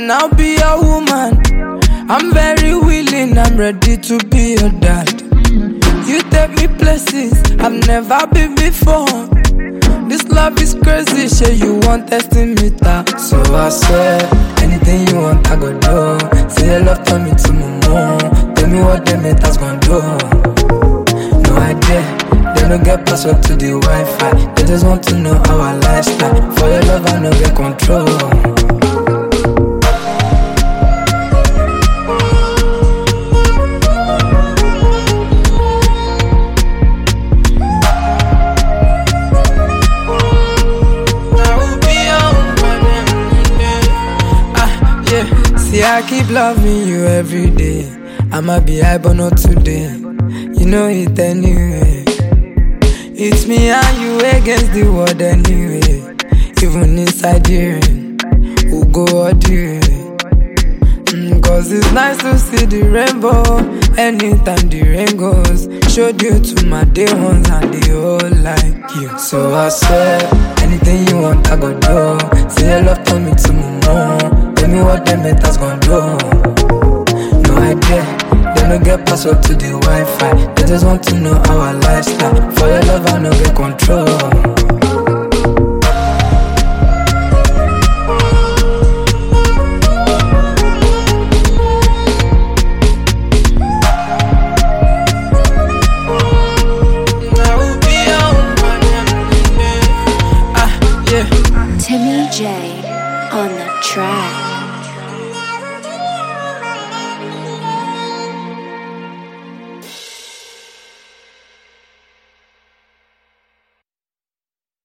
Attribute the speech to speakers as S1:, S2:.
S1: then I'll be your woman. I'm very willing, I'm ready to be your dad. You take me places I've never been before. This love is crazy, shit, you want testing me that. So I swear, anything you want I go do. Say your love turn me to my mom. Tell me what them haters gon' do. No idea, they don't get password to the Wi-Fi. They just want to know our lifestyle. For your love I no get control. See, I keep loving you every day. I'ma be high but not today. You know it anyway. It's me and you against the world anyway. Even inside the rain, we'll go all the way. Cause it's nice to see the rainbow anytime the rain goes. Showed you to my day ones and they all like you. So I swear, anything you want I go do. Say your love turn me to my mom. Tell me what them haters gon' do. No idea, they don't get password to the Wi-Fi. They just want to know our lifestyle. For your love I no get control.